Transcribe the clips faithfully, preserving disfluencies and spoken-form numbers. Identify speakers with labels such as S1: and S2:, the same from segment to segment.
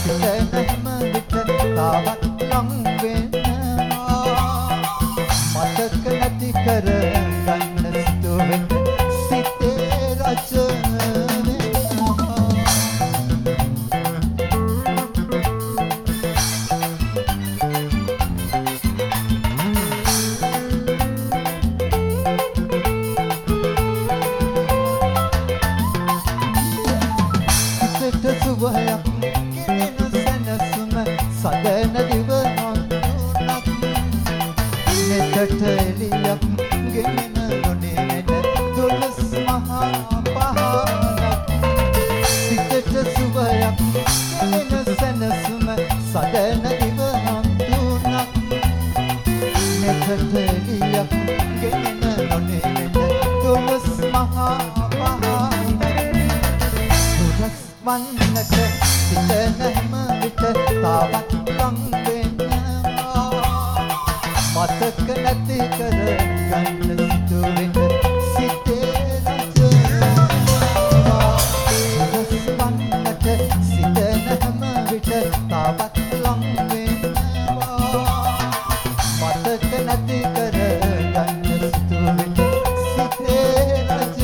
S1: සිතනම විට තාවත් ලං වෙනවා මතක නැති කර ගන්න සිතුවෙන් සිතේ රජ සුවයක් කෙනෙන සැනසුම සදන දිව හඳුනක් නෙතට එලියක් ගෙනෙන නොනෙන දොළොස් මහා පහනක් සිතට සුවයක් කෙනෙන සැනසුම සදන දිව හඳුනක් නෙතට එලියක් ගෙනෙන නොනෙන දොළොස් මහා වන්නට සිතනම විට තාවත් ලං වෙනවා මතක නැති කර ගන්න සිතුවෙන් සිතේ රජ වන්නට සිතනම විට තාවත් ලං වෙනවා මතක නැති කර ගන්න සිතුවෙන් සිතේ රජ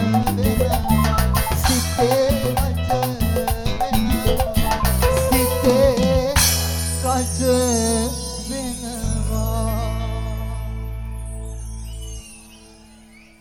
S1: සිතේ Raja Bena